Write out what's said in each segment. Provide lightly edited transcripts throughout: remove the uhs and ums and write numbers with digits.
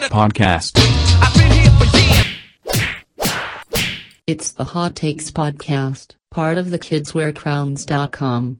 Podcast. It's the Hot Takes Podcast, part of the kidswearcrowns.com.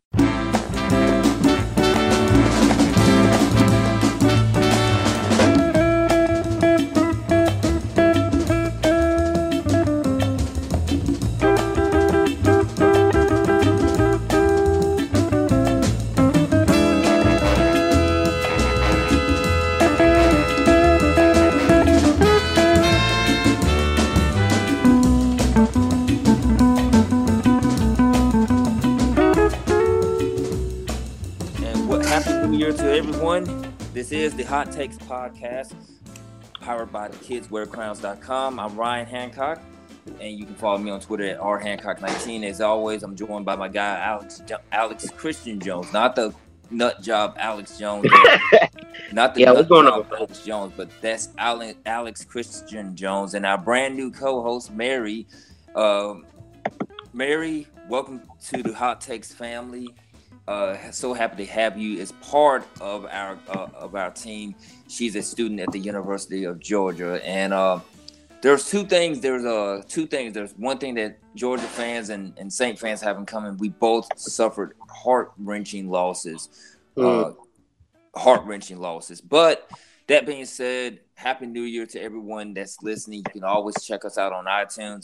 This is the Hot Takes Podcast, powered by the kidswearcrowns.com. I'm Ryan Hancock, and you can follow me on Twitter at rhancock19. As always, I'm joined by my guy, Alex Christian Jones, not the nut job Alex Jones, not the nut job Alex Jones, but that's Alex Christian Jones, and our brand new co-host, Mary. Mary, welcome to the Hot Takes family. So happy to have you as part of our team. She's a student at the University of Georgia, and there's two things. There's one thing that Georgia fans and Saint fans have in common. We both suffered heart-wrenching losses. But that being said, Happy New Year to everyone that's listening. You can always check us out on iTunes.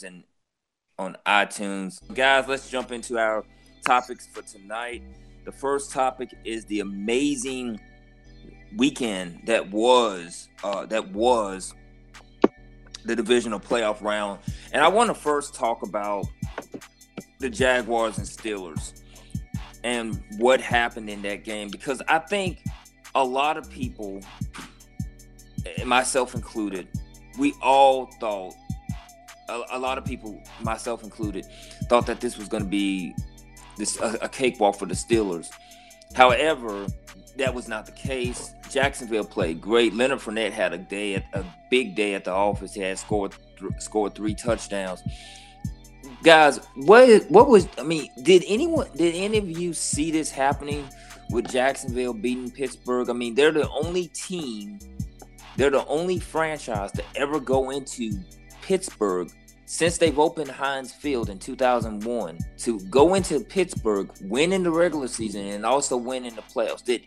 Guys, let's jump into our topics for tonight. The first topic is the amazing weekend that was the divisional playoff round. And I want to first talk about the Jaguars and Steelers and what happened in that game, because I think a lot of people, myself included, we all thought, a lot of people, myself included, thought that this was going to be a cakewalk for the Steelers. However, that was not the case. Jacksonville played great. Leonard Fournette had a big day at the office. He had scored 3 touchdowns. Guys, did any of you see this happening with Jacksonville beating Pittsburgh? I mean, they're the only franchise to ever go into Pittsburgh since they've opened Heinz Field in 2001, to go into Pittsburgh, win in the regular season, and also win in the playoffs. Did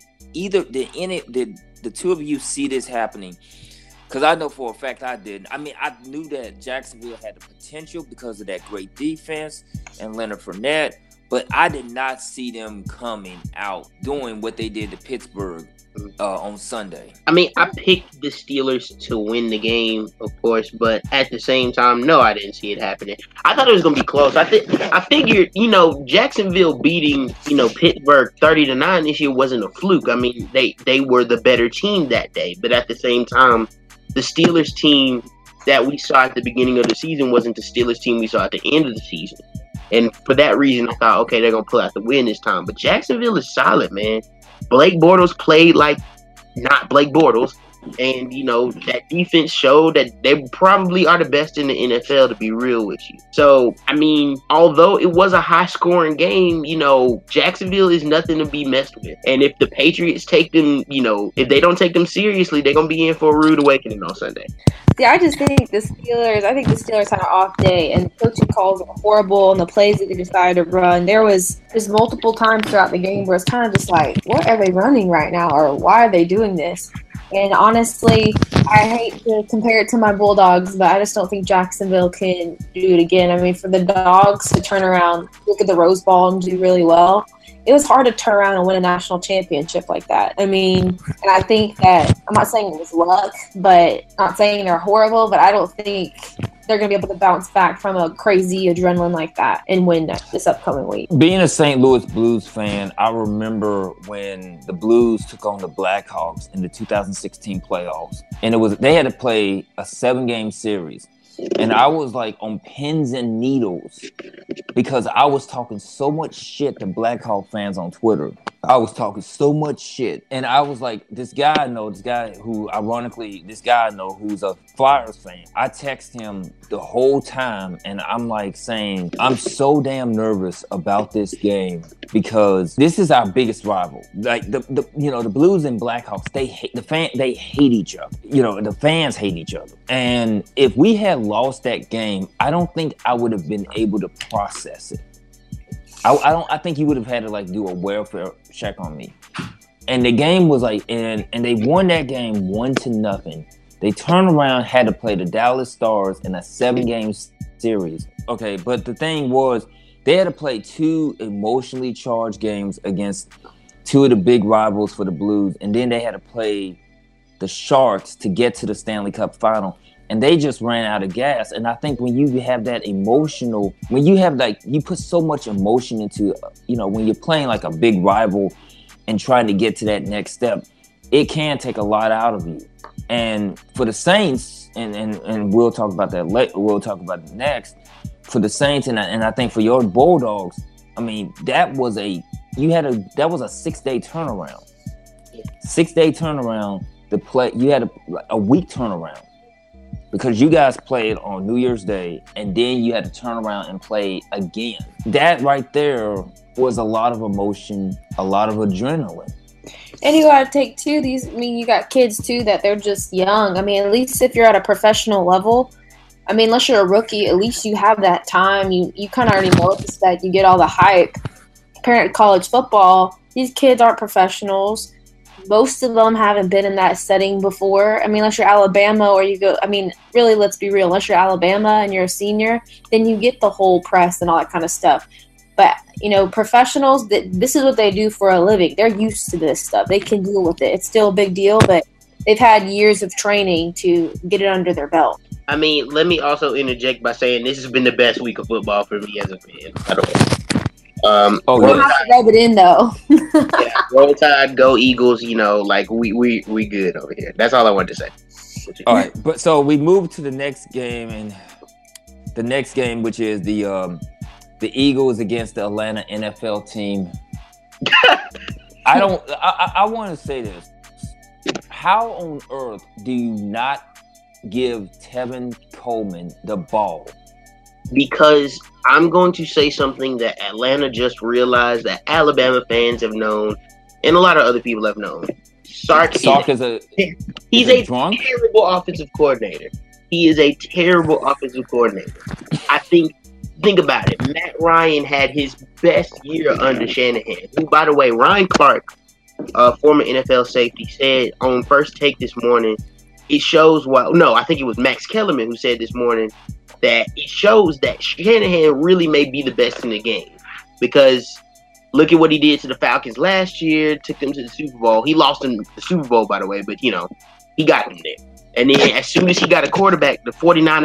the two of you see this happening? Because I know for a fact I didn't. I mean, I knew that Jacksonville had the potential because of that great defense and Leonard Fournette, but I did not see them coming out doing what they did to Pittsburgh on Sunday. I mean, I picked the Steelers to win the game, of course, but at the same time, no, I didn't see it happening. I thought it was going to be close. I figured, Jacksonville beating, Pittsburgh 30-9 this year wasn't a fluke. I mean, they were the better team that day, but at the same time, the Steelers team that we saw at the beginning of the season wasn't the Steelers team we saw at the end of the season. And for that reason, I thought, okay, they're going to pull out the win this time. But Jacksonville is solid, man. Blake Bortles played like not Blake Bortles. And, that defense showed that they probably are the best in the NFL, to be real with you. So, I mean, although it was a high-scoring game, Jacksonville is nothing to be messed with. And if the Patriots take them, if they don't take them seriously, they're going to be in for a rude awakening on Sunday. See, I think the Steelers had an off day, and the coaching calls were horrible, and the plays that they decided to run, there was just multiple times throughout the game where it's kind of just like, what are they running right now, or why are they doing this? And honestly, I hate to compare it to my Bulldogs, but I just don't think Jacksonville can do it again. I mean, for the Dogs to turn around, look at the Rose Bowl and do really well, it was hard to turn around and win a national championship like that. I mean, and I think that, I'm not saying it was luck, but not saying they're horrible, but I don't think they're going to be able to bounce back from a crazy adrenaline like that and win this upcoming week. Being a St. Louis Blues fan, I remember when the Blues took on the Blackhawks in the 2016 playoffs, and they had to play a 7-game series. And I was like on pins and needles because I was talking so much shit to Black Hawk fans on Twitter. I was talking so much shit. And I was like, this guy I know who's a Flyers fan. I text him the whole time and I'm like saying, I'm so damn nervous about this game because this is our biggest rival. Like the Blues and Blackhawks, they hate each other. The fans hate each other. And if we had lost that game, I don't think I would have been able to process it. I think you would have had to like do a welfare check on me. And the game was like, and they won that game 1-0. They turned around, had to play the Dallas Stars in a 7-game series. Okay, but the thing was, they had to play 2 emotionally charged games against 2 of the big rivals for the Blues, and then they had to play the Sharks to get to the Stanley Cup final. And they just ran out of gas. And I think when you have that emotional, when you have like, you put so much emotion into, when you're playing like a big rival and trying to get to that next step, it can take a lot out of you. And for the Saints, and we'll talk about that later, we'll talk about it next, for the Saints, and I think for your Bulldogs, I mean, that was a 6-day turnaround. 6-day turnaround, you had a week turnaround. Because you guys played on New Year's Day, and then you had to turn around and play again. That right there was a lot of emotion, a lot of adrenaline. And you got to take, too, you got kids, too, that they're just young. I mean, at least if you're at a professional level, I mean, unless you're a rookie, at least you have that time. You kind of already know what to expect. You get all the hype. Compared to college football, these kids aren't professionals. Most of them haven't been in that setting before. I mean, unless you're Alabama or really, let's be real. Unless you're Alabama and you're a senior, then you get the whole press and all that kind of stuff. But, professionals, this is what they do for a living. They're used to this stuff. They can deal with it. It's still a big deal, but they've had years of training to get it under their belt. I mean, let me also interject by saying this has been the best week of football for me as a fan. By the way. We'll have to rub it in though. Yeah, Roll Tide, go Eagles. We good over here. That's all I wanted to say. All right, but so we move to the next game, and the next game, which is the Eagles against the Atlanta NFL team. I want to say this: how on earth do you not give Tevin Coleman the ball? Because I'm going to say something that Atlanta just realized that Alabama fans have known, and a lot of other people have known. Sark is a terrible offensive coordinator. He is a terrible offensive coordinator. I think about it. Matt Ryan had his best year under Shanahan. Who, by the way, Ryan Clark, former NFL safety, said on First Take this morning, it shows I think it was Max Kellerman who said this morning that it shows that Shanahan really may be the best in the game. Because look at what he did to the Falcons last year, took them to the Super Bowl. He lost them the Super Bowl, by the way, but, he got them there. And then as soon as he got a quarterback, the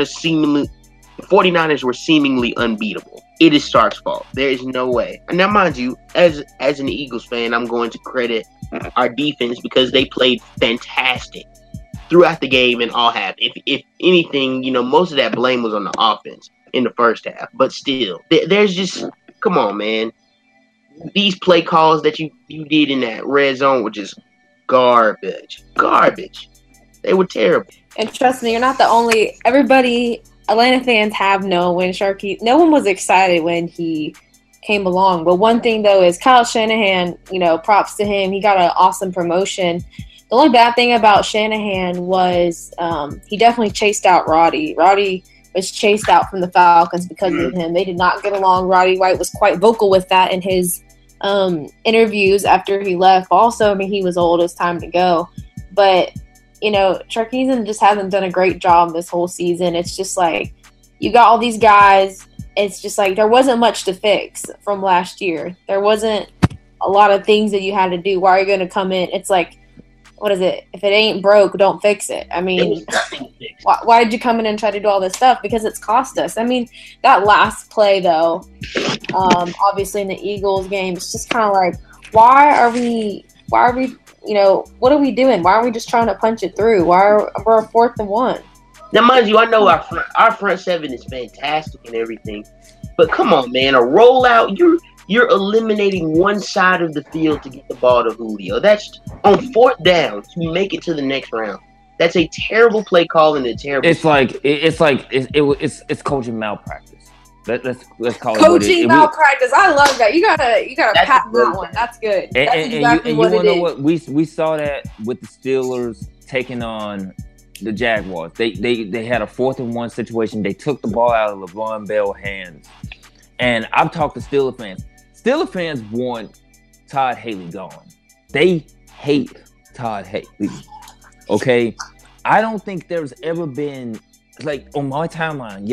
49ers were seemingly unbeatable. It is Sark's fault. There is no way. And now, mind you, as an Eagles fan, I'm going to credit our defense because they played fantastic throughout the game and all half. If anything, most of that blame was on the offense in the first half. But still, there's just, come on, man. These play calls that you did in that red zone were just garbage. They were terrible. And trust me, you're not the only. Everybody, Atlanta fans have known when Sharky. No one was excited when he came along. But one thing though is Kyle Shanahan. Props to him. He got an awesome promotion. The only bad thing about Shanahan was he definitely chased out Roddy. Roddy was chased out from the Falcons because of him. They did not get along. Roddy White was quite vocal with that in his interviews after he left. Also, I mean, he was old. It's time to go. But, Sarkisian just hasn't done a great job this whole season. It's just like you got all these guys. It's just like there wasn't much to fix from last year. There wasn't a lot of things that you had to do. Why are you going to come in? It's like, what is it? If it ain't broke, don't fix it. I mean, why did you come in and try to do all this stuff? Because it's cost us. I mean, that last play, though, obviously in the Eagles game, it's just kind of like, why are we, what are we doing? Why are we just trying to punch it through? We're a 4th and 1? Now, mind you, I know our front seven is fantastic and everything, but come on, man, a rollout. You're eliminating one side of the field to get the ball to Julio. That's on fourth down to make it to the next round. That's a terrible play call and a terrible. It's coaching malpractice. Let's call it coaching malpractice. I love that. You gotta pat that one. That's good. That's exactly what it is. You know what? We saw that with the Steelers taking on the Jaguars. They had a 4th and 1 situation. They took the ball out of Le'Veon Bell's hands. And I've talked to Steelers fans. Steelers fans want Todd Haley gone. They hate Todd Haley. Okay? I don't think there's ever been, like, on my timeline,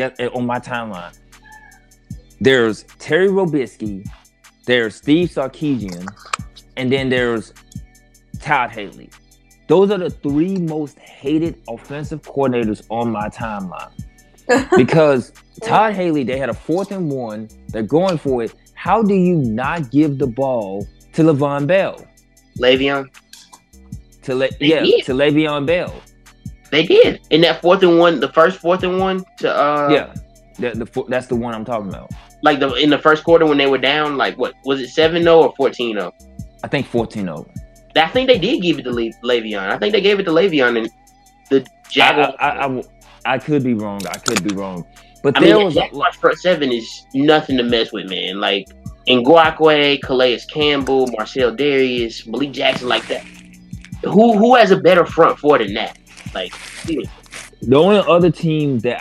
there's Terry Robisky, there's Steve Sarkisian, and then there's Todd Haley. Those are the 3 most hated offensive coordinators on my timeline. Because Todd Haley, they had a 4th and 1. They're going for it. How do you not give the ball to Le'Veon Bell? Le'Veon? To Le'Veon Bell. They did. In that 4th and 1, the first 4th and 1 to that's the one I'm talking about. Like in the first quarter when they were down, like what was it, 7-0 or 14-0? I think 14-0. I think they did give it to Le'Veon. I think they gave it to Le'Veon and the Jaguars. I could be wrong. But Jaguars front seven is nothing to mess with, man. Like Ngakoue, Calais Campbell, Marcel Darius, Malik Jackson, like that. Who has a better front four than that? Like, seriously. The only other team that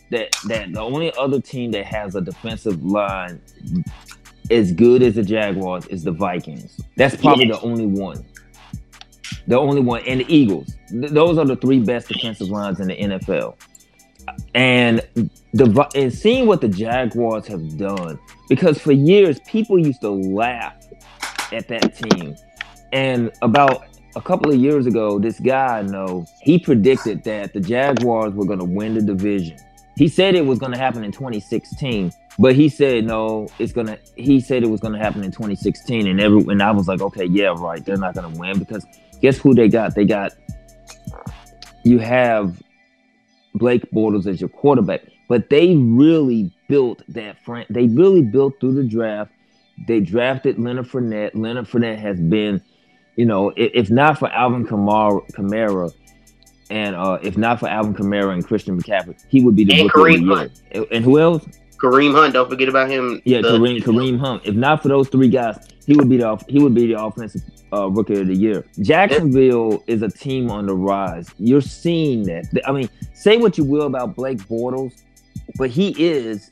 has a defensive line as good as the Jaguars is the Vikings. That's probably the only one. And the Eagles. Those are the 3 best defensive lines in the NFL. And seeing what the Jaguars have done, because for years people used to laugh at that team. And about a couple of years ago, this guy I know, he predicted that the Jaguars were going to win the division. He said it was going to happen in 2016, but he said he said it was going to happen in 2016, and I was like, okay, yeah, right, they're not going to win, because guess who they got? You have Blake Bortles as your quarterback, but they really built that they really built through the draft. They drafted Leonard Fournette. Leonard Fournette has been, if not for Alvin Kamara, and if not for Alvin Kamara and Christian McCaffrey, he would be the rookie of the year. And who else? Kareem Hunt. Don't forget about him. Yeah, Kareem Hunt. If not for those 3 guys, he would be the offensive rookie of the year. Jacksonville is a team on the rise. You're seeing that. I mean, say what you will about Blake Bortles, but he is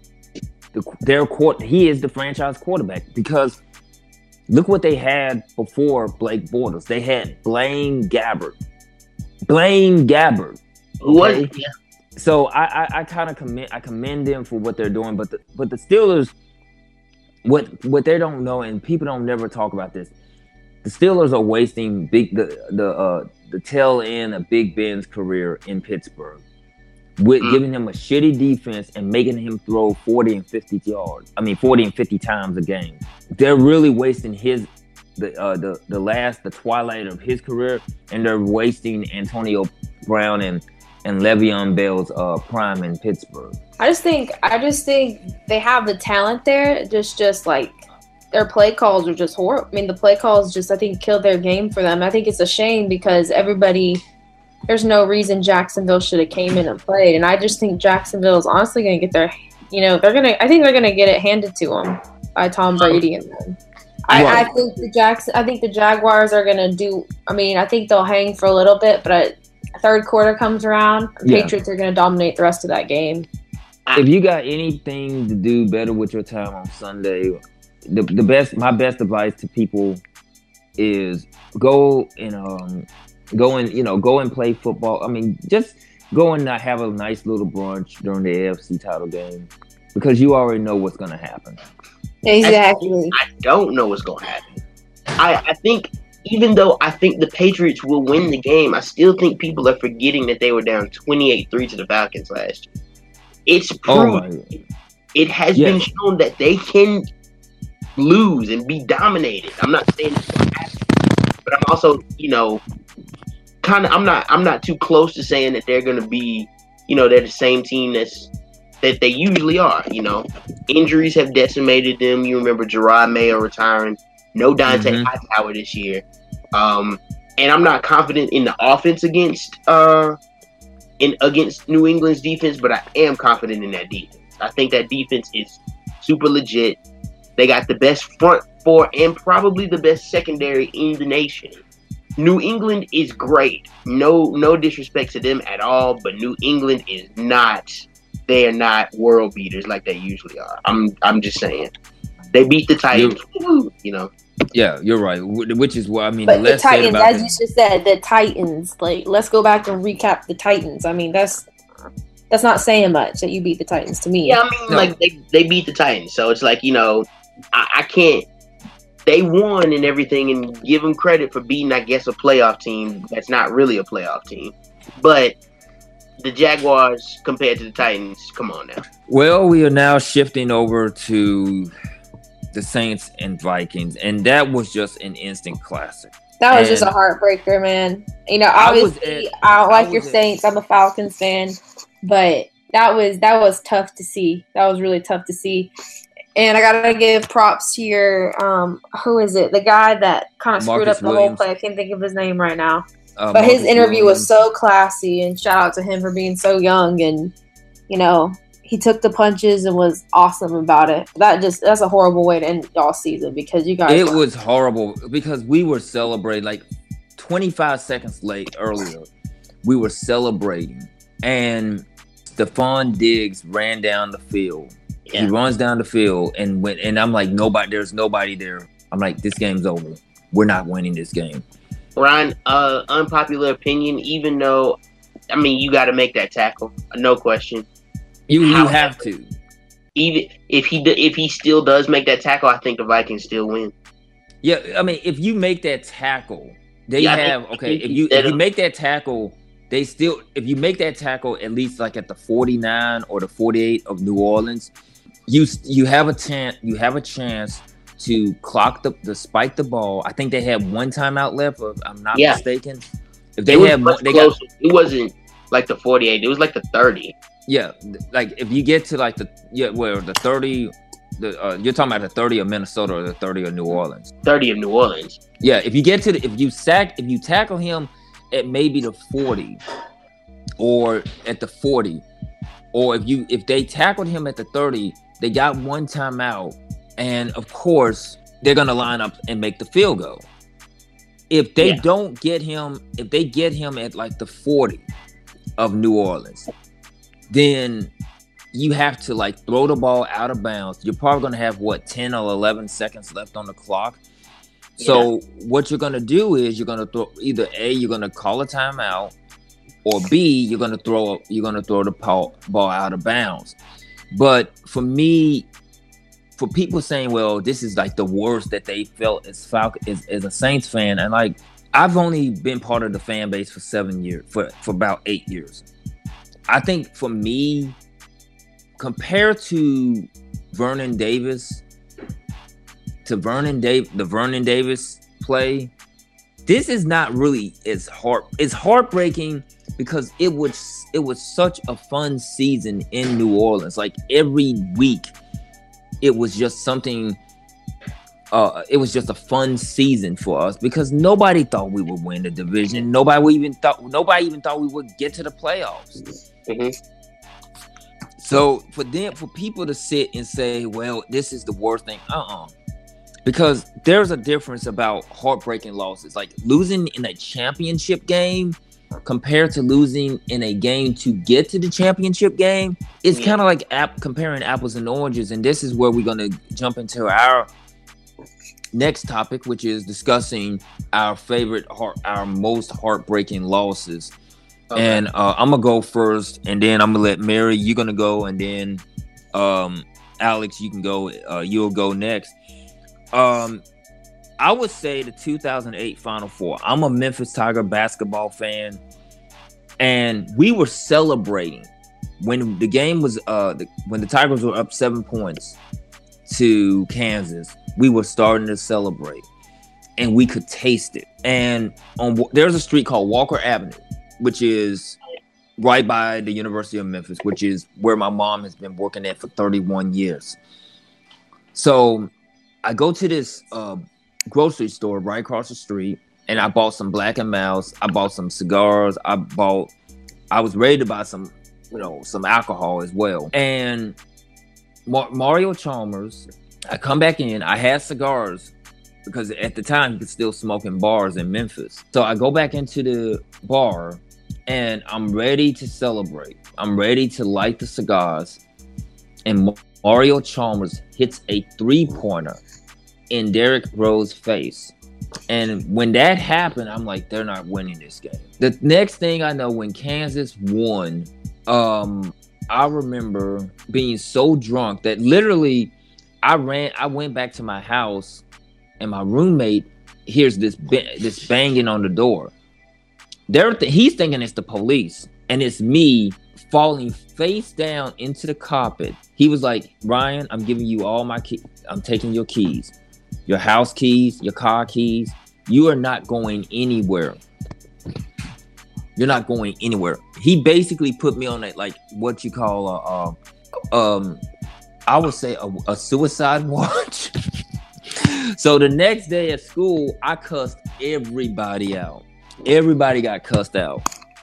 the franchise quarterback, because look what they had before Blake Bortles. They had Blaine Gabbert. Okay? What? Yeah. So I kind of commend them for what they're doing, but the Steelers, what they don't know, and people don't never talk about this, the Steelers are wasting the tail end of Big Ben's career in Pittsburgh with giving him a shitty defense and making him throw 40 and 50 times a game. They're really wasting the twilight of his career, and they're wasting Antonio Brown and Le'Veon Bell's prime in Pittsburgh. I just think they have the talent there. Just like their play calls are just horrible. I mean, the play calls just, I think, killed their game for them. I think it's a shame, because there's no reason Jacksonville should have came in and played. And I just think Jacksonville is honestly going to get I think they're going to get it handed to them by Tom Brady and them. I think the Jaguars are going to do. I mean, I think they'll hang for a little bit, but third quarter comes around, Patriots are going to dominate the rest of that game. If you got anything to do better with your time on Sunday, my best advice to people is go and play football. I mean, just go and have a nice little brunch during the AFC title game, because you already know what's going to happen. Exactly. I don't know what's going to happen. I think, even though I think the Patriots will win the game, I still think people are forgetting that they were down 28-3 to the Falcons last year. It's proven. It has been shown that they can lose and be dominated. I'm not saying it's going to happen, but I'm also, I'm not too close to saying that they're going to be they're the same team that they usually are. Injuries have decimated them. You remember Gerard Mayo retiring. No Dante Hightower this year. And I'm not confident in the offense against New England's defense, but I am confident in that defense. I think that defense is super legit. They got the best front four and probably the best secondary in the nation. New England is great. No disrespect to them at all, but New England is not. They are not world beaters like they usually are. I'm just saying. They beat the Titans. Yeah, you're right. Which is what I mean. But the Titans, as you just said, the Titans. Like, let's go back and recap the Titans. I mean, that's not saying much that you beat the Titans to me. Yeah, I mean, like they beat the Titans, so it's like I can't. They won and everything, and give them credit for beating, I guess, a playoff team that's not really a playoff team. But the Jaguars compared to the Titans, come on now. Well, we are now shifting over to the Saints and Vikings, and that was just an instant classic. That was just a heartbreaker, man. Obviously, I don't like your Saints. I'm a Falcons fan, but that was tough to see. That was really tough to see. And I gotta give props to your who is it? The guy that kind of screwed up the whole play. I can't think of his name right now. But his interview was so classy, and shout out to him for being so young, and he took the punches and was awesome about it. That's a horrible way to end y'all season because you guys. It was horrible because we were celebrating like 25 seconds earlier. We were celebrating, and Stephon Diggs ran down the field. Yeah. He runs down the field and I'm like, there's nobody there. I'm like, this game's over. We're not winning this game. Ryan, unpopular opinion, even though, I mean, you got to make that tackle. No question. You have to. Even if he still does make that tackle, I think the Vikings still win. Yeah, I mean, if you make that tackle, if you make that tackle, if you make that tackle at least like at the 49 or the 48 of New Orleans, you have a chance to clock the spike the ball. I think they had one timeout left, if I'm not mistaken. If they had one, it wasn't like the 48. It was like the 30. Yeah, like if you get to like the 30, you're talking about the 30 of Minnesota or the 30 of New Orleans. 30 of New Orleans. Yeah, if you get to if you tackle him at maybe the 40 or at the 40, or if they tackled him at the 30, they got one timeout, and of course they're gonna line up and make the field goal. If they don't get him, if they get him at like the 40 of New Orleans, then you have to like throw the ball out of bounds. You're probably gonna have 10 or 11 seconds left on the clock. So what you're gonna do is you're gonna throw either A, you're gonna call a timeout, or B, you're gonna throw the ball out of bounds. But for me, for people saying, well, this is like the worst that they felt as a Saints fan, and like I've only been part of the fan base for 7 years, for about 8 years. I think for me, compared to Vernon Davis, the Vernon Davis play, this is not really it's heartbreaking because it was such a fun season in New Orleans. Like every week, it was just something. It was just a fun season for us because nobody thought we would win the division. Nobody even thought we would get to the playoffs. Mm-hmm. So for people to sit and say, well, this is the worst thing, because there's a difference about heartbreaking losses. Like losing in a championship game compared to losing in a game to get to the championship game. It's kind of like comparing apples and oranges. And this is where we're going to jump into our next topic, which is discussing our most heartbreaking losses. Okay. And I'm gonna go first, and then I'm gonna let Mary. You're gonna go, and then Alex, you can go. You'll go next. I would say the 2008 Final Four. I'm a Memphis Tiger basketball fan, and we were celebrating when the game was when the Tigers were up 7 points to Kansas. We were starting to celebrate, and we could taste it. And there's a street called Walker Avenue, which is right by the University of Memphis, which is where my mom has been working at for 31 years. So I go to this grocery store right across the street, and I bought some Black & Milds. I bought some cigars. I was ready to buy some, some alcohol as well. And Mario Chalmers, I come back in. I had cigars because at the time you could still smoke in bars in Memphis. So I go back into the bar, and I'm ready to celebrate. I'm ready to light the cigars. And Mario Chalmers hits a 3-pointer in Derrick Rose's face. And when that happened, I'm like, they're not winning this game. The next thing I know, when Kansas won, I remember being so drunk that literally I went back to my house, and my roommate hears this banging on the door. He's thinking it's the police, and it's me falling face down into the carpet. He was like, Ryan, I'm giving you all my keys. I'm taking your keys, your house keys, your car keys. You are not going anywhere. You're not going anywhere. He basically put me on that, like, what you call I would say a suicide watch. So the next day at school, I cussed everybody out. Everybody got cussed out.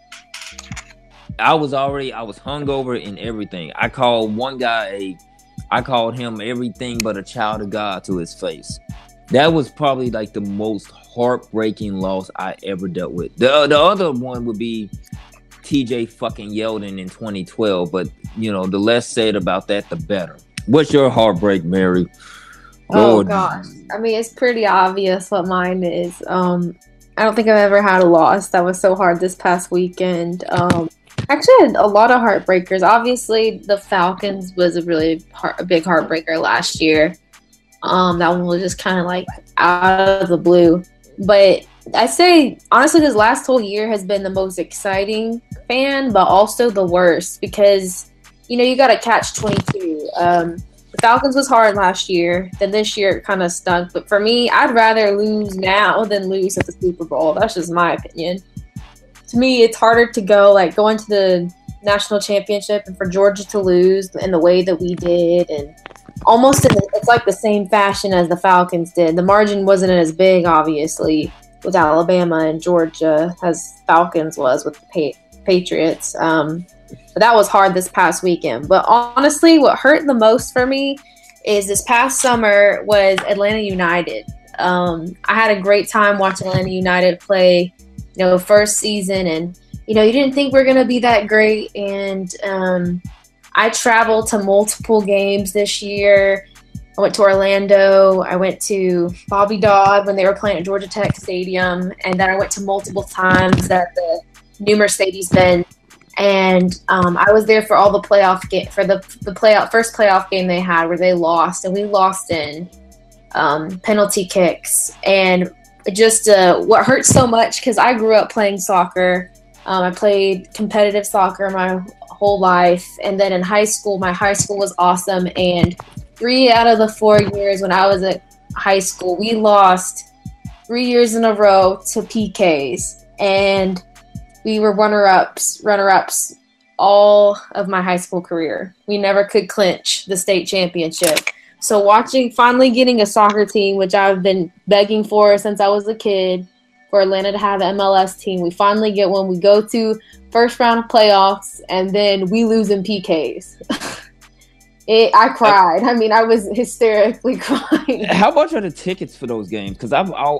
I was hungover and everything. I called one guy I called him everything but a child of God to his face. That was probably like the most heartbreaking loss I ever dealt with. The other one would be TJ fucking Yeldon in 2012, but the less said about that, the better. What's your heartbreak, Mary? Oh gosh, I mean, it's pretty obvious what mine is. I don't think I've ever had a loss that was so hard this past weekend. Actually, I had a lot of heartbreakers. Obviously, the Falcons was a big heartbreaker last year. That one was just kind of like out of the blue. But I say, honestly, this last whole year has been the most exciting fan, but also the worst because, you got to catch 22. The Falcons was hard last year. Then this year it kind of stunk. But for me, I'd rather lose now than lose at the Super Bowl. That's just my opinion. To me, it's harder to go into the national championship and for Georgia to lose in the way that we did, and almost it's like the same fashion as the Falcons did. The margin wasn't as big, obviously, with Alabama and Georgia as Falcons was with the Patriots. But that was hard this past weekend. But honestly, what hurt the most for me is this past summer was Atlanta United. I had a great time watching Atlanta United play, first season, and you didn't think we're gonna be that great. And I traveled to multiple games this year. I went to Orlando. I went to Bobby Dodd when they were playing at Georgia Tech Stadium, and then I went to multiple times at the new Mercedes-Benz. And I was there for all the playoff game for the first playoff game they had where they lost, and we lost in penalty kicks. And just what hurts so much because I grew up playing soccer. I played competitive soccer my whole life, and then in high school, my high school was awesome. And 3 out of the 4 years when I was at high school, we lost 3 years in a row to PKs, and we were runner-ups all of my high school career. We never could clinch the state championship. So finally getting a soccer team, which I've been begging for since I was a kid, for Atlanta to have an MLS team. We finally get one. We go to first round of playoffs, and then we lose in PKs. I cried. I mean, I was hysterically crying. How much are the tickets for those games? Because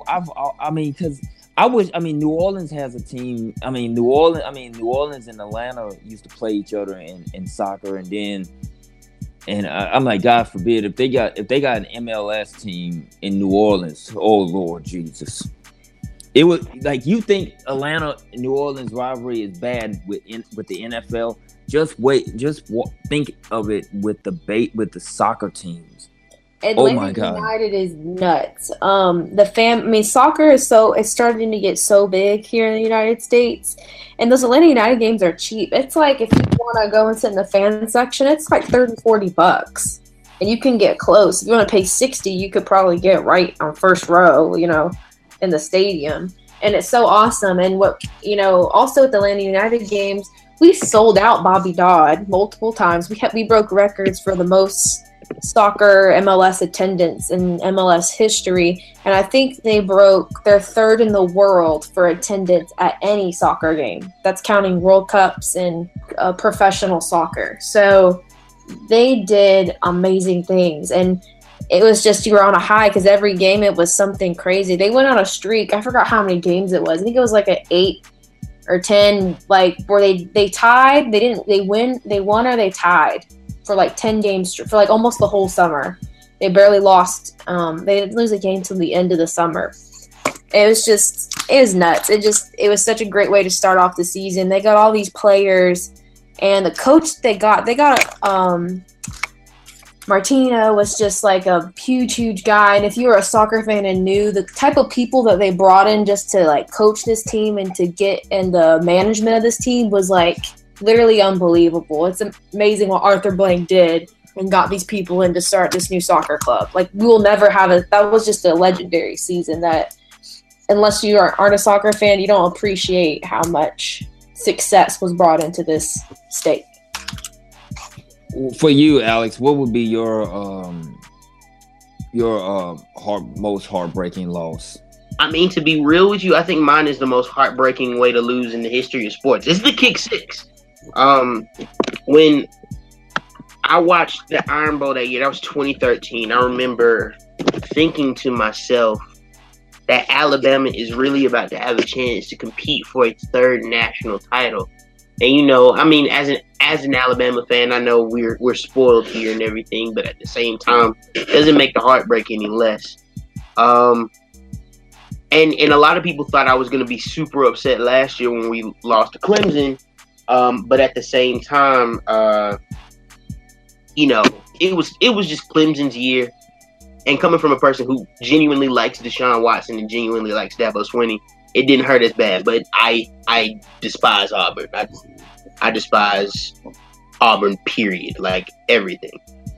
New Orleans has a team. New Orleans and Atlanta used to play each other in soccer, and I'm like, God forbid if they got an MLS team in New Orleans. Oh Lord Jesus, it would like you think Atlanta and New Orleans rivalry is bad with the NFL. Just think of it with the soccer teams. Atlanta United is nuts. Soccer is it's starting to get so big here in the United States, and those Atlanta United games are cheap. It's like if you want to go and sit in the fan section, it's like $30-$40, and you can get close. If you want to pay $60, you could probably get right on first row, in the stadium, and it's so awesome. And also at the Atlanta United games, we sold out Bobby Dodd multiple times. We broke records for the most soccer MLS attendance in MLS history, and I think they're third in the world for attendance at any soccer game. That's counting World Cups and professional soccer. So they did amazing things, and it was just you were on a high because every game it was something crazy. They went on a streak. I forgot how many games it was. I think it was like an 8 or 10, like where they tied. They won or they tied for like 10 games for like almost the whole summer. They barely lost. They didn't lose a game till the end of the summer. It was nuts. It was such a great way to start off the season. They got all these players, and the coach they got Martino was just like a huge guy. And if you were a soccer fan and knew the type of people that they brought in just to like coach this team and to get in the management of this team was like literally unbelievable. It's amazing what Arthur Blank did and got these people in to start this new soccer club. Like we will never have that was just a legendary season that unless you aren't a soccer fan, you don't appreciate how much success was brought into this state. For you, Alex, what would be your most heartbreaking loss? I mean, to be real with you, I think mine is the most heartbreaking way to lose in the history of sports. It's the kick six. When I watched the Iron Bowl that year, that was 2013. I remember thinking to myself that Alabama is really about to have a chance to compete for its third national title. And you know, I mean, as an Alabama fan, I know we're spoiled here and everything, but at the same time, it doesn't make the heartbreak any less. And a lot of people thought I was going to be super upset last year when we lost to Clemson. But at the same time, you know, it was just Clemson's year. And coming from a person who genuinely likes Deshaun Watson and genuinely likes Dabo Swinney, it didn't hurt as bad. But I despise Auburn. I despise Auburn, period. Like everything.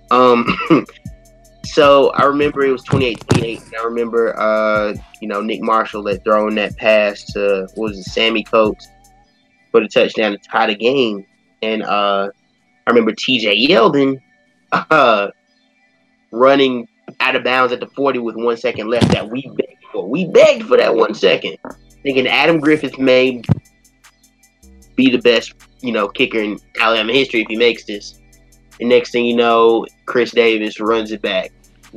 So I remember it was 28-28. And I remember, Nick Marshall had thrown that pass to, Sammy Coates for the touchdown to tie the game. And I remember TJ Yeldon running out of bounds at the 40 with 1 second left that we begged for. We begged for that 1 second, thinking Adam Griffith may be the best, kicker in Alabama history if he makes this. And next thing you know, Chris Davis runs it back.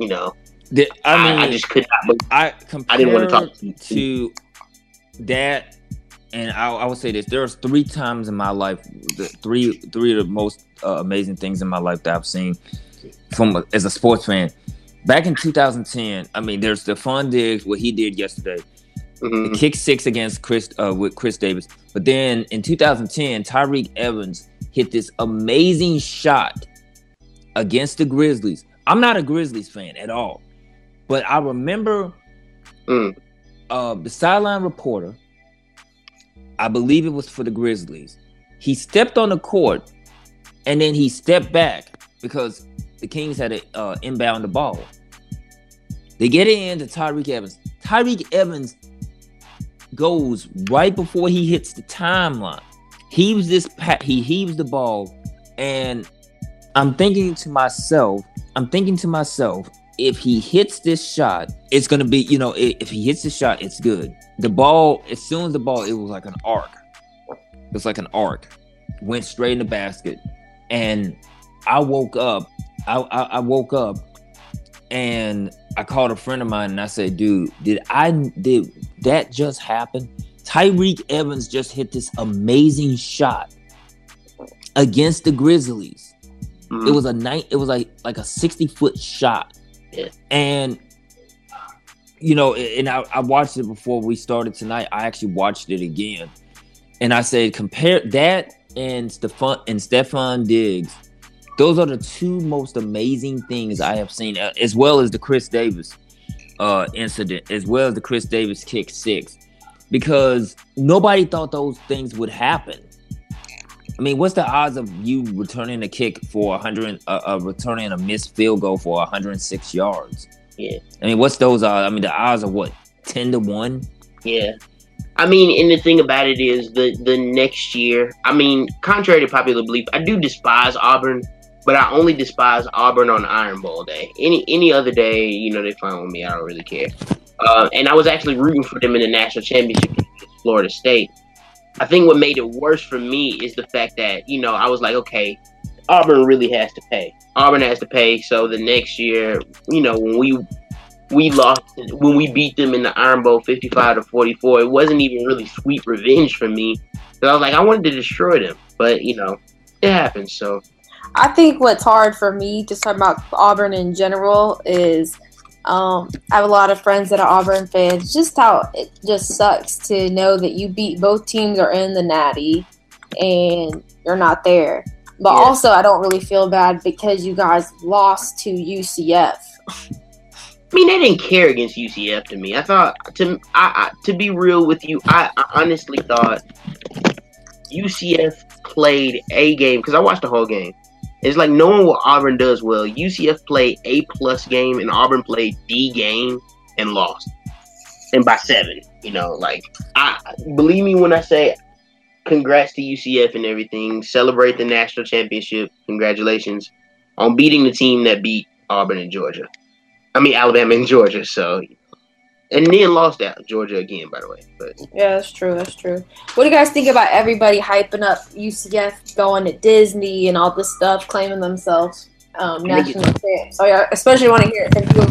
I just could not. I didn't want to talk to that. And I would say this: there's 3 times in my life, three of the most amazing things in my life that I've seen as a sports fan. Back in 2010, there's Stephon Diggs, what he did yesterday, the kick 6 against Chris Davis. But then in 2010, Tyreek Evans hit this amazing shot against the Grizzlies. I'm not a Grizzlies fan at all, but I remember the sideline reporter, I believe it was for the Grizzlies, he stepped on the court and then he stepped back because the Kings had to inbound the ball. They get it into Tyreek Evans. Tyreek Evans goes right before he hits the timeline. He heaves the ball, and I'm thinking to myself, if he hits this shot, it's gonna be, if he hits the shot, it's good. The ball, as soon as it was like an arc. It's like an arc. Went straight in the basket. And I woke up. I woke up and I called a friend of mine and I said, dude, did that just happen? Tyreek Evans just hit this amazing shot against the Grizzlies. It was like a 60-foot shot. Yeah. And and I watched it before we started tonight. I actually watched it again. And I said, compare that and Stephon Diggs. Those are the 2 most amazing things I have seen, as well as the Chris Davis incident, as well as the Chris Davis kick 6, because nobody thought those things would happen. What's the odds of you returning a kick for 100, returning a missed field goal for 106 yards? Yeah. What's those odds? The odds are what, 10-1? Yeah. I mean, and the thing about it is the next year, I mean, contrary to popular belief, I do despise Auburn, but I only despise Auburn on Iron Bowl day. Any other day, you know, they fine with me. I don't really care. And I was actually rooting for them in the national championship against Florida State. I think what made it worse for me is the fact that, you know, I was like, okay, Auburn really has to pay. Auburn has to pay. So the next year, you know, when we lost, when we beat them in the Iron Bowl 55-44, it wasn't even really sweet revenge for me. So I was like, I wanted to destroy them. But, you know, it happens. So I think what's hard for me, just talking about Auburn in general, is I have a lot of friends that are Auburn fans. Just how it just sucks to know that you beat both teams are in the Natty and you're not there. But also, I don't really feel bad because you guys lost to UCF. I mean, they didn't care against UCF to me. I thought, to be real with you, I honestly thought UCF played a game, because I watched the whole game. It's like knowing what Auburn does well. UCF played A+ game, and Auburn played D game and lost. And by 7, you know, like, believe me when I say congrats to UCF and everything. Celebrate the national championship. Congratulations on beating the team that beat Auburn and Georgia. I mean, Alabama and Georgia. So, and then lost at Georgia again, by the way. But yeah, that's true. That's true. What do you guys think about everybody hyping up UCF going to Disney and all this stuff, claiming themselves national champs? Oh yeah, especially want to hear it from you,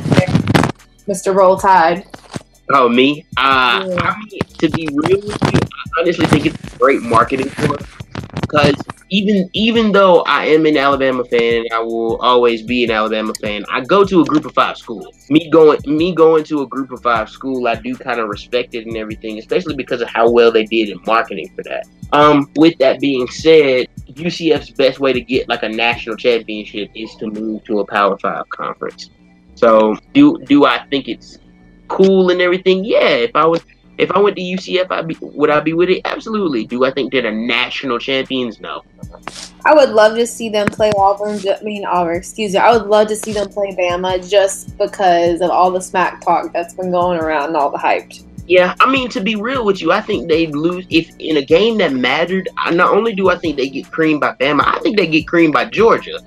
Mr. Roll Tide. Oh, me? I mean, to be real with you, I honestly think it's great marketing for us. Because even though I am an Alabama fan and I will always be an Alabama fan, I go to a Group of 5 school. Me going to a Group of 5 school, I do kind of respect it and everything, especially because of how well they did in marketing for that. With that being said, UCF's best way to get like a national championship is to move to a Power 5 conference. So do I think it's cool and everything? Yeah, if I went to UCF, would I be with it? Absolutely. Do I think they're the national champions? No. I would love to see them play Auburn. I would love to see them play Bama just because of all the smack talk that's been going around and all the hype. Yeah, I mean, to be real with you, I think they'd lose if in a game that mattered. Not only do I think they get creamed by Bama, I think they get creamed by Georgia.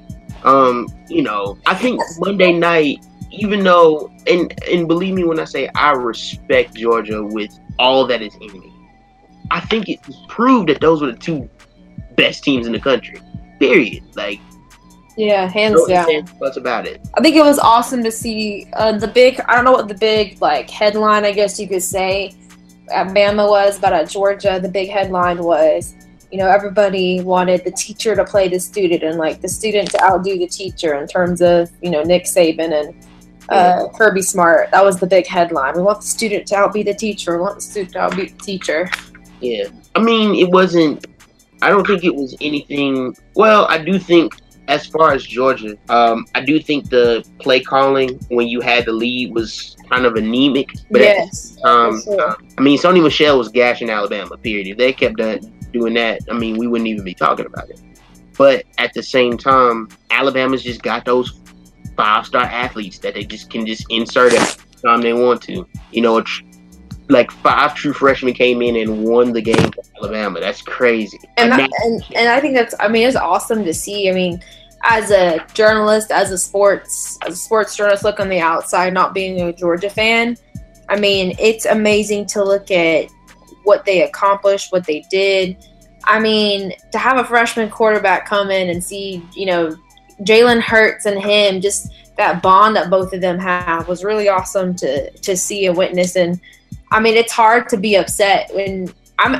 You know, I think Monday night, even though, and believe me when I say I respect Georgia with all that is in me, I think it proved that those were the 2 best teams in the country. Period. Like, yeah, hands down. What's about it? I think it was awesome to see the big. I don't know what the big like headline, I guess you could say, at Bama was, but at Georgia, the big headline was, you know, everybody wanted the teacher to play the student and like the student to outdo the teacher in terms of, you know, Nick Saban and Kirby Smart. That was the big headline. We want the student to outbeat the teacher. We want the student to outbeat the teacher. Yeah. I mean, it wasn't, I don't think it was anything. Well, I do think as far as Georgia, I do think the play calling when you had the lead was kind of anemic. But yes. I mean, Sony Michel was gashing Alabama, period. If they kept doing that, I mean, we wouldn't even be talking about it. But at the same time, Alabama's just got those 5-star athletes that they just can just insert every time they want to. You know, like 5 true freshmen came in and won the game for Alabama. That's crazy. And I think that's, I mean, it's awesome to see. I mean, as a journalist, as a sports journalist, look on the outside, not being a Georgia fan, I mean, it's amazing to look at what they accomplished, what they did. I mean, to have a freshman quarterback come in and see, you know, Jalen Hurts and him, just that bond that both of them have was really awesome to see and witness. And I mean, it's hard to be upset when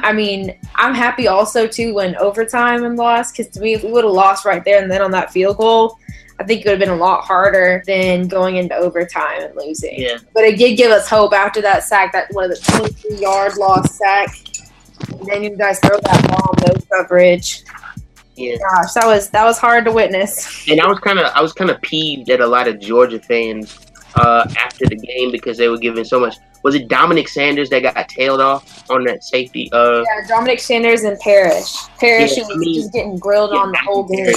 I'm happy also too when overtime and lost, because to me, if we would have lost right there and then on that field goal, I think it would have been a lot harder than going into overtime and losing. Yeah. But it did give us hope after that sack, that one of the 23-yard lost sack. And then you guys throw that ball, no coverage. Yeah. Gosh, that was hard to witness. And I was kind of peeved at a lot of Georgia fans after the game because they were giving so much. Was it Dominic Sanders that got tailed off on that safety? Yeah, Dominic Sanders and Parrish. Parrish was just getting grilled on the whole game.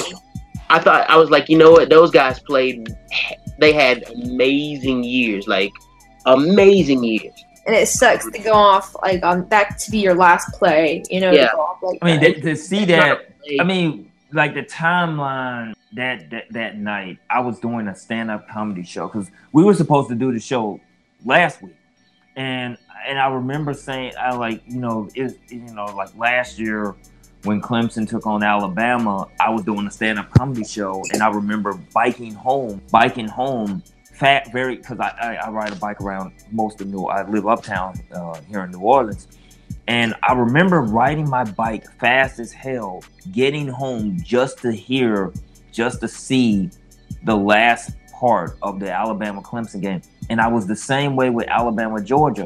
I was like, you know what? Those guys played. They had amazing years, like amazing years. and it sucks to go off like on that to be your last play. You know, Yeah. to go off like I mean, that. to see that. I mean, like the timeline that night, I was doing a stand-up comedy show because we were supposed to do the show last week, and I remember saying, like last year when Clemson took on Alabama, I was doing a stand-up comedy show, and I remember biking home, because I ride a bike around most of I live uptown here in New Orleans. And I remember riding my bike fast as hell, getting home just to see the last part of the Alabama-Clemson game. And I was the same way with Alabama-Georgia.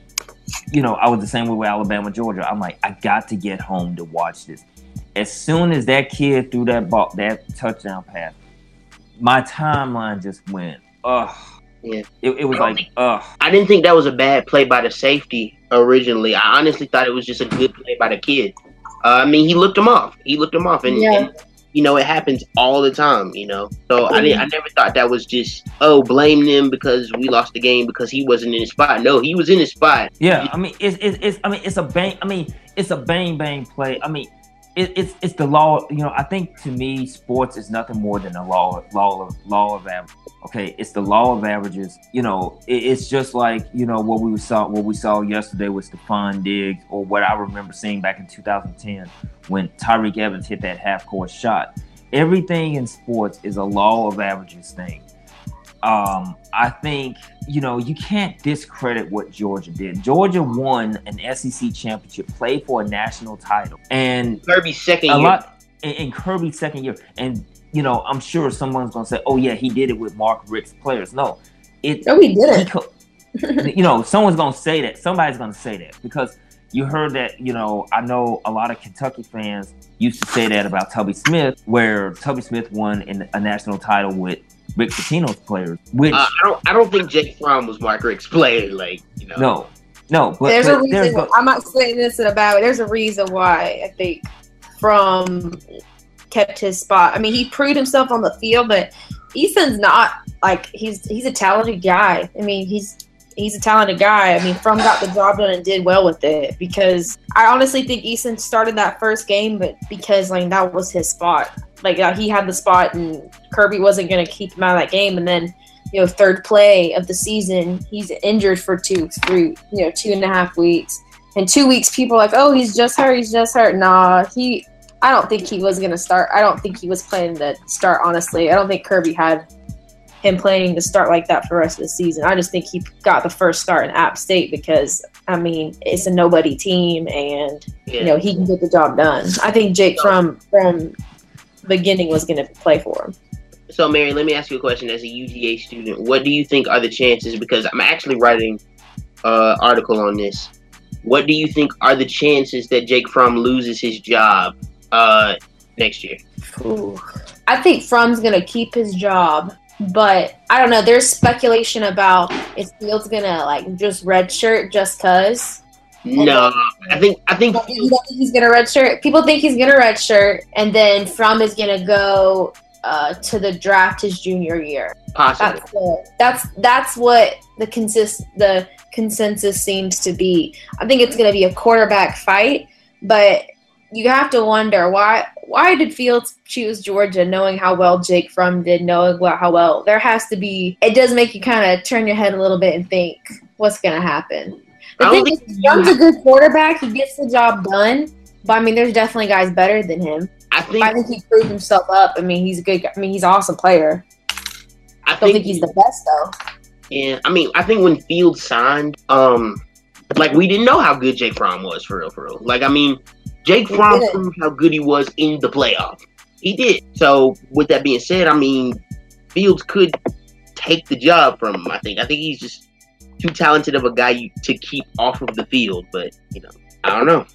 I'm like, I got to get home to watch this. As soon as that kid threw that ball, that touchdown pass, my timeline just went, ugh. Yeah. It was like, ugh. I didn't think that was a bad play by the safety originally. I honestly thought it was just a good play by the kid. I mean, he looked him off. And, and it happens all the time, So I never thought that was just, blame them because we lost the game because he wasn't in his spot. No, he was in his spot. Yeah, I mean, it's a bang. I mean, it's a bang play. I mean, it's the law. I think to me, sports is nothing more than a law of average. Okay, it's the law of averages. It's just like what we saw yesterday with Stephon Diggs, or what I remember seeing back in 2010 when Tyreek Evans hit that half-court shot. Everything in sports is a law of averages thing. I think you can't discredit what Georgia did. Georgia won an SEC championship, played for a national title, and Kirby's second year. In Kirby's second year, and I'm sure someone's gonna say, "Oh yeah, he did it with Mark Richt's players." No, he didn't. Someone's gonna say that. Somebody's gonna say that because you heard that. I know a lot of Kentucky fans used to say that about Tubby Smith, where Tubby Smith won a national title with Rick Pitino's players. Which I don't think Jake Fromm was Mark Richt's player. No, but there's a reason. I'm not saying this in a bad way. There's a reason why I think Fromm kept his spot. I mean, he proved himself on the field, but Eason's not like he's a talented guy. I mean, he's a talented guy. I mean, Fromm got the job done and did well with it because I honestly think Eason started that first game, but because that was his spot. He had the spot and Kirby wasn't going to keep him out of that game. And then, third play of the season, he's injured for 2.5 weeks. In 2 weeks, people are like, oh, he's just hurt. Nah, I don't think he was going to start. I don't think he was planning to start, honestly. I don't think Kirby had him planning to start like that for the rest of the season. I just think he got the first start in App State because, I mean, it's a nobody team and, he can get the job done. I think Jake from beginning was going to play for him. So, Mary, let me ask you a question. As a UGA student, what do you think are the chances? Because I'm actually writing an article on this. What do you think are the chances that Jake Fromm loses his job next year? Ooh. I think Fromm's going to keep his job, but I don't know. There's speculation about if Fields going to just redshirt just cause. No, I think you don't think he's going to redshirt. People think he's going to redshirt, and then Fromm is going to go to the draft his junior year. Possibly. That's what the consensus seems to be. I think it's going to be a quarterback fight, but you have to wonder why did Fields choose Georgia, knowing how well Jake Fromm did, knowing how well there has to be. It does make you kind of turn your head a little bit and think what's going to happen. The thing is, Fromm's a good quarterback. He gets the job done, but I mean, there's definitely guys better than him. I think he proved himself up. I mean, he's a good guy. I mean, he's an awesome player. I don't think he's the best though. Yeah, I mean, I think when Fields signed, we didn't know how good Jake Fromm was for real. I mean, Jake Fromm proved how good he was in the playoff. He did. So, with that being said, I mean, Fields could take the job from him. I think he's just too talented of a guy to keep off of the field. But I don't know.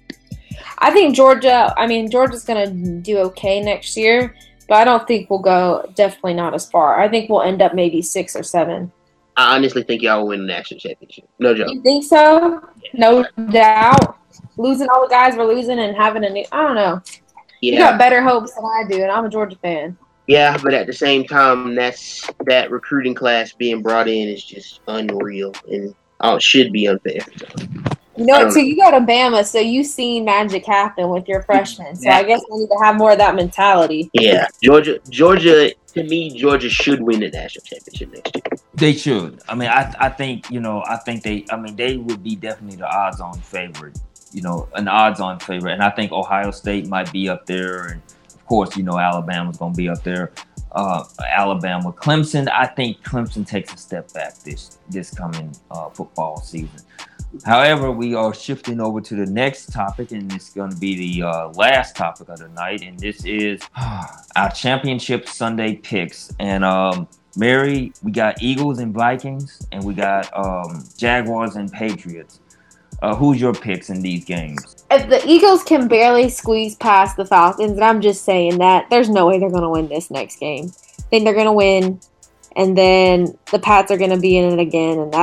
I think Georgia's going to do okay next year, but I don't think we'll go, definitely not as far. I think we'll end up maybe 6 or 7. I honestly think y'all will win the national championship. No joke. You think so? Yeah. No doubt. Losing all the guys we're losing and having I don't know. Yeah. You got better hopes than I do, and I'm a Georgia fan. Yeah, but at the same time, that recruiting class being brought in is just unreal. And should be unfair. You know, so you go to Bama, so you've seen magic happen with your freshmen. So I guess we need to have more of that mentality. Yeah, Georgia. To me, Georgia should win the national championship next year. They should. I mean, I think they would be definitely the odds-on favorite. An odds-on favorite, and I think Ohio State might be up there, and of course, Alabama's going to be up there. Alabama, Clemson. I think Clemson takes a step back this coming football season. However, we are shifting over to the next topic, and it's going to be the last topic of the night, and this is our championship Sunday picks. And Mary, we got Eagles and Vikings, and we got Jaguars and Patriots. Who's your picks in these games? If the Eagles can barely squeeze past the Falcons, and I'm just saying that, there's no way they're going to win this next game. I think they're going to win, and then the Pats are going to be in it again, and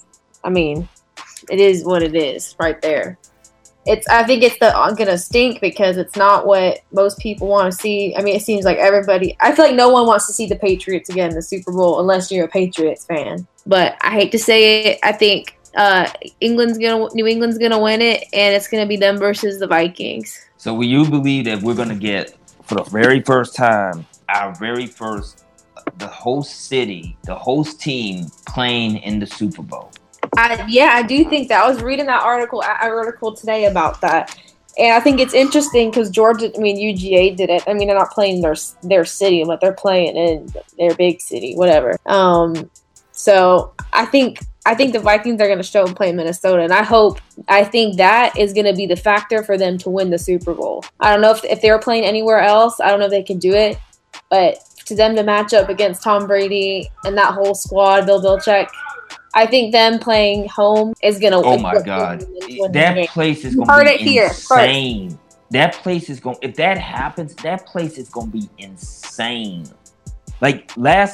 it is what it is right there. I think it's gonna stink because it's not what most people want to see. I mean, it seems like I feel like no one wants to see the Patriots again in the Super Bowl unless you're a Patriots fan. But I hate to say it, I think New England's gonna win it, and it's gonna be them versus the Vikings. So will you believe that we're gonna get, for the very first time, the host city, the host team playing in the Super Bowl? I do think that. I was reading that article today about that, and I think it's interesting because UGA did it. I mean, they're not playing their city, but they're playing in their big city, whatever. So I think the Vikings are going to show and play Minnesota, and I think that is going to be the factor for them to win the Super Bowl. I don't know if they were playing anywhere else. I don't know if they can do it, but to them to match up against Tom Brady and that whole squad, Bill Belichick, I think them playing home is going to Oh my God. That place is going to be insane. That place is going, if that happens, that place is going to be insane. Like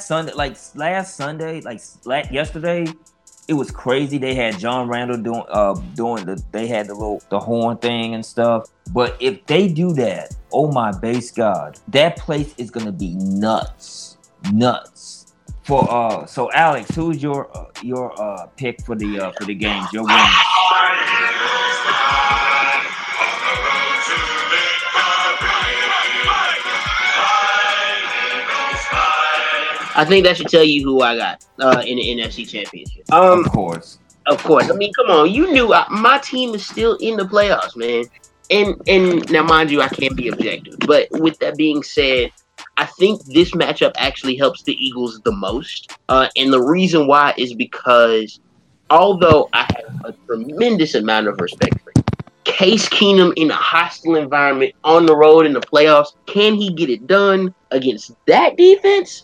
yesterday, it was crazy. They had John Randall they had the horn thing and stuff. But if they do that, oh my base God, that place is going to be nuts. So Alex, who's your pick for the games? Your winner. I think that should tell you who I got in the NFC Championship. Of course. I mean, come on. You knew my team is still in the playoffs, man. And now, mind you, I can't be objective. But with that being said, I think this matchup actually helps the Eagles the most. And the reason why is because although I have a tremendous amount of respect for him, Case Keenum in a hostile environment on the road in the playoffs, can he get it done against that defense?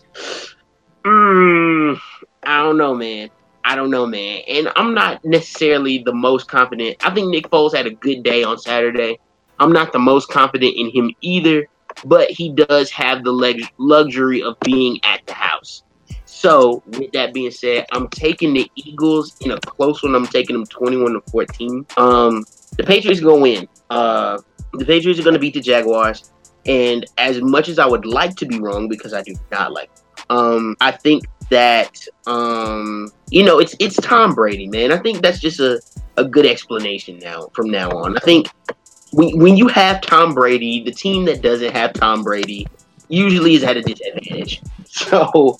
I don't know, man. And I'm not necessarily the most confident. I think Nick Foles had a good day on Saturday. I'm not the most confident in him either, but he does have the luxury of being at the house. So, with that being said, I'm taking the Eagles in a close one. I'm taking them 21-14. The Patriots are going to win. The Patriots are going to beat the Jaguars. And as much as I would like to be wrong, because I do not like them, I think that, it's Tom Brady, man. I think that's just a good explanation from now on. I think when you have Tom Brady, the team that doesn't have Tom Brady usually is at a disadvantage. So,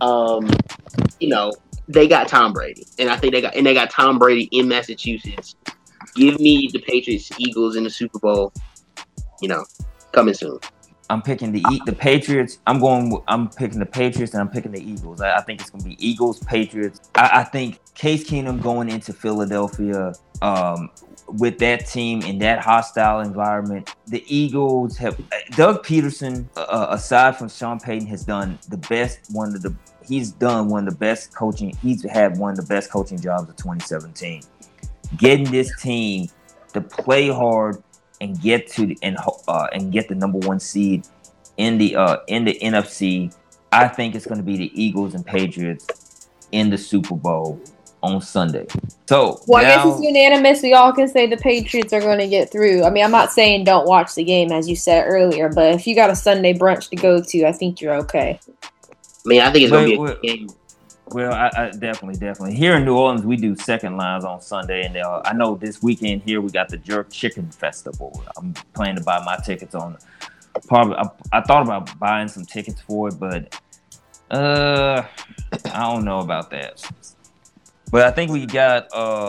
they got Tom Brady, and I think they got Tom Brady in Massachusetts. Give me the Patriots, Eagles in the Super Bowl. Coming soon. I'm picking the Patriots. I'm picking the Patriots, and I'm picking the Eagles. I think it's going to be Eagles, Patriots. I think Case Keenum going into Philadelphia with that team in that hostile environment. The Eagles have Doug Peterson, aside from Sean Payton, has done he's had one of the best coaching jobs of 2017. Getting this team to play hard and get the number one seed in the NFC. I think it's going to be the Eagles and Patriots in the Super Bowl on Sunday. So, I guess it's unanimous. We all can say the Patriots are going to get through. I mean, I'm not saying don't watch the game as you said earlier, but if you got a Sunday brunch to go to, I think you're okay. I mean, I think it's going to be a good game. Well, I definitely. Here in New Orleans, we do second lines on Sunday, and I know this weekend here we got the Jerk Chicken Festival. I'm planning to buy my tickets on. Probably, I thought about buying some tickets for it, but I don't know about that. But I think we got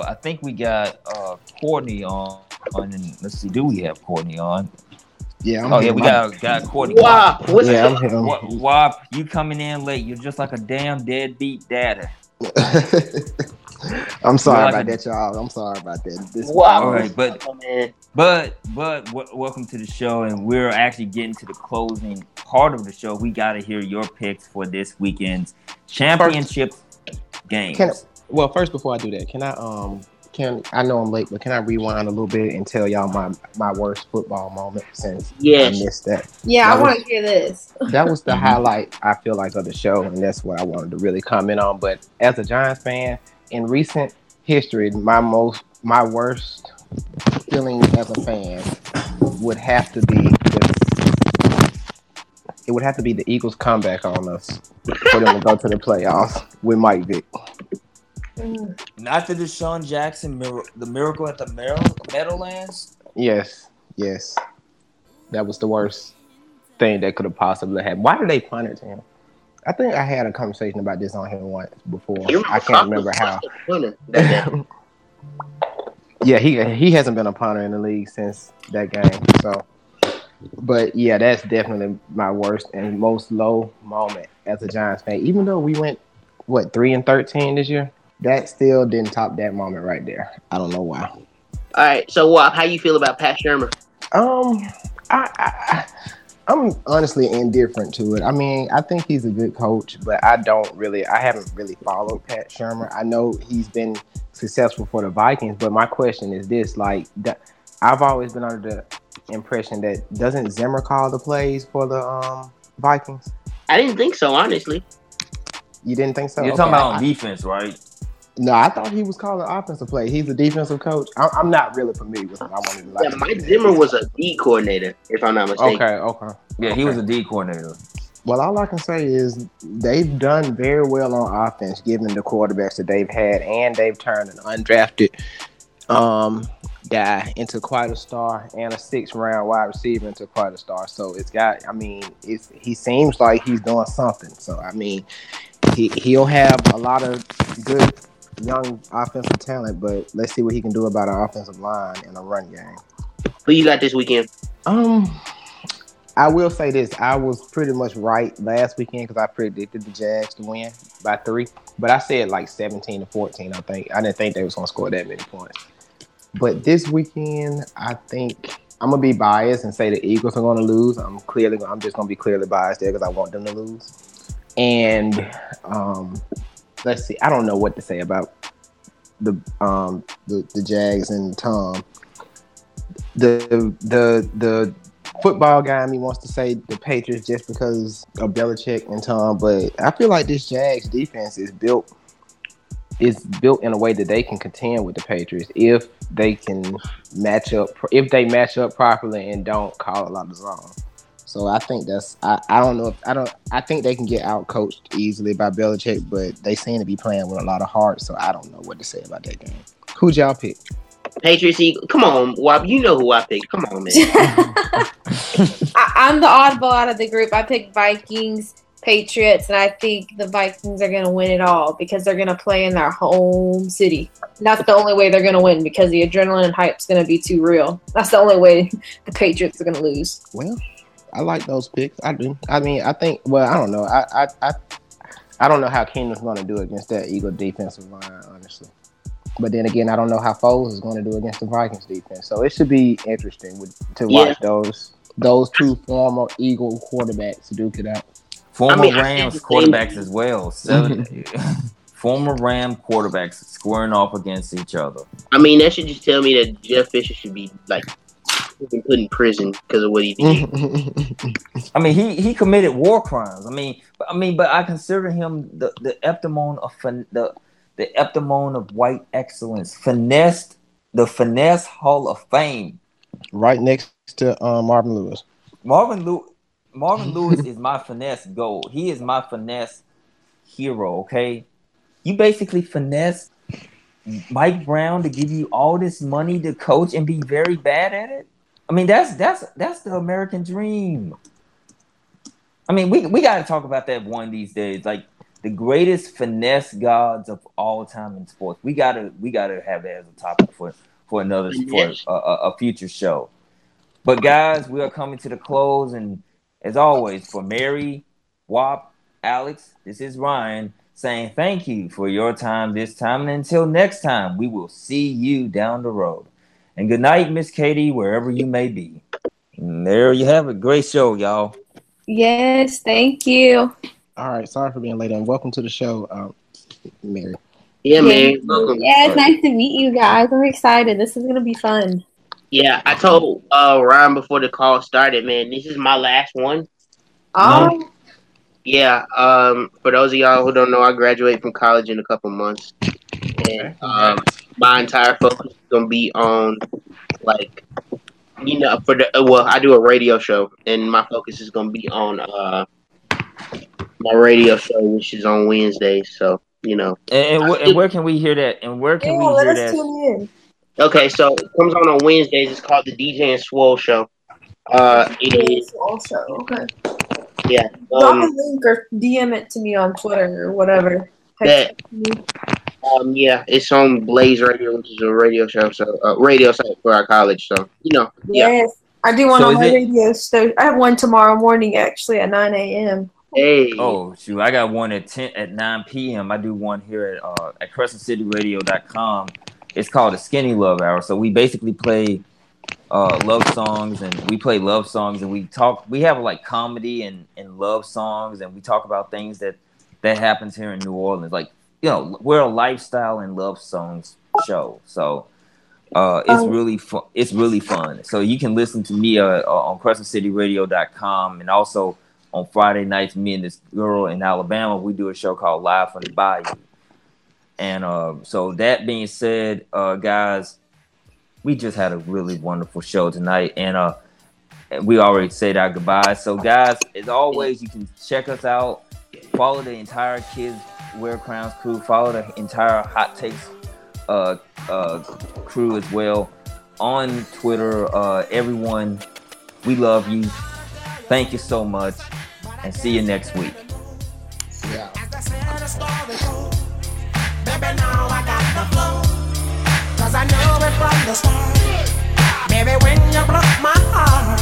Courtney on. And let's see, do we have Courtney on? Yeah. We got Courtney. Wow, what's up? I'm here. Wop, you coming in late. You're just like a damn deadbeat daddy. I'm sorry about that, y'all. I'm sorry about that. Wow. All right, but welcome to the show, and we're actually getting to the closing part of the show. We got to hear your picks for this weekend's championship games. First, before I do that, I know I'm late, but can I rewind a little bit and tell y'all my worst football moment since I missed that? Yeah, I want to hear this. That was the highlight, I feel like, of the show, and that's what I wanted to really comment on. But as a Giants fan, in recent history, my worst feeling as a fan would have to be the Eagles' comeback on us for them to go to the playoffs with Mike Vick. Not the Deshaun Jackson the miracle at the Meadowlands. Yes. That was the worst thing that could have possibly happened. Why did they punt it to him? I think I had a conversation about this on here once before. I can't remember how. Yeah, he hasn't been a punter in the league since that game. So, but yeah, that's definitely my worst and most low moment as a Giants fan. Even though we went 3-13 this year, that still didn't top that moment right there. I don't know why. All right, so Wop, how you feel about Pat Shurmur? I'm honestly indifferent to it. I mean, I think he's a good coach, but I haven't really followed Pat Shurmur. I know he's been successful for the Vikings, but my question is this: I've always been under the impression that doesn't Zimmer call the plays for the Vikings? I didn't think so, honestly. You didn't think so? You're talking about on defense, right? No, I thought he was calling offensive play. He's a defensive coach. I'm not really familiar with him. Mike Zimmer was a D coordinator, if I'm not mistaken. Okay. Yeah, he was a D coordinator. Well, all I can say is they've done very well on offense, given the quarterbacks that they've had, and they've turned an undrafted guy into quite a star, and a 6th-round wide receiver into quite a star. So he seems like he's doing something. So I mean, he'll have a lot of good young offensive talent, but let's see what he can do about our offensive line and a run game. Who you got this weekend? I will say this. I was pretty much right last weekend because I predicted the Jags to win by 3. But I said like 17-14, I think. I didn't think they was going to score that many points. But this weekend, I think I'm going to be biased and say the Eagles are going to lose. I'm just going to be clearly biased there because I want them to lose. And let's see. I don't know what to say about the Jags and Tom. The football guy in me wants to say the Patriots just because of Belichick and Tom, but I feel like this Jags defense is built in a way that they can contend with the Patriots if they match up properly and don't call a lot of zone. So I think I think they can get out coached easily by Belichick, but they seem to be playing with a lot of heart, so I don't know what to say about that game. Who'd y'all pick? Patriots, Eagles. Come on, Wop. You know who I picked. Come on, man. I'm the oddball out of the group. I picked Vikings, Patriots, and I think the Vikings are going to win it all because they're going to play in their home city. And that's the only way they're going to win because the adrenaline and hype is going to be too real. That's the only way the Patriots are going to lose. Well, I like those picks. I do. I mean, I think. Well, I don't know. I don't know how Keenum's going to do against that Eagle defensive line, honestly. But then again, I don't know how Foles is going to do against the Vikings defense. So it should be interesting to watch those two former Eagle quarterbacks duke it out. Rams quarterbacks as well. Former Ram quarterbacks squaring off against each other. I mean, that should just tell me that Jeff Fisher should be been put in prison because of what he did. I mean, he committed war crimes. But I consider him the epitome of white excellence. The finesse Hall of Fame. Right next to Marvin Lewis. Marvin Lewis is my finesse gold. He is my finesse hero, okay? You basically finesse Mike Brown to give you all this money to coach and be very bad at it. I mean, that's the American dream. I mean, we got to talk about that one of these days. Like the greatest finesse gods of all time in sports. We gotta have that as a topic for a future show. But guys, we are coming to the close, and as always, for Mary, Wap, Alex, this is Ryan saying thank you for your time this time, and until next time, we will see you down the road. And good night, Miss Katie, wherever you may be. And there you have it. Great show, y'all. Yes, thank you. All right, sorry for being late, and welcome to the show, Mary. Yeah, man. Welcome. Yeah, it's nice to meet you guys. I'm excited. This is gonna be fun. Yeah, I told Ryan before the call started, man, this is my last one. Oh. Yeah, for those of y'all who don't know, I graduate from college in a couple months. And my entire focus is gonna be on like I do a radio show, and my focus is gonna be on my radio show, which is on Wednesdays. So, And where can we hear that? And where can we hear that? Tune in. Okay, so it comes on Wednesdays. It's called the DJ and Swole Show. It is also okay. Yeah. Drop a link or DM it to me on Twitter or whatever. Yeah, it's on Blaze Radio, which is a radio show, radio site for our college. So, yeah. Yes, I do one on my radio. So I have one tomorrow morning, actually, at 9 a.m. Hey. Oh, shoot. I got one at 9 p.m. I do one here at CrescentCityRadio.com. It's called a Skinny Love Hour. So we basically play love songs, and we play love songs, and we have like comedy and love songs, and we talk about things that happens here in New Orleans. Like, we're a lifestyle and love songs show. So it's really fun. It's really fun. So you can listen to me on CrescentCityRadio.com, and also on Friday nights, me and this girl in Alabama, we do a show called Live from the Bayou. And so that being said, guys, we just had a really wonderful show tonight, and we already said our goodbyes. So, guys, as always, you can check us out. Follow the entire Kids Wear Crowns crew. Follow the entire Hot Takes crew as well on Twitter. Everyone, we love you. Thank you so much, and see you next week. Yeah. Baby, now I got the flow, 'cause I know it from the start. Baby, when you broke my heart,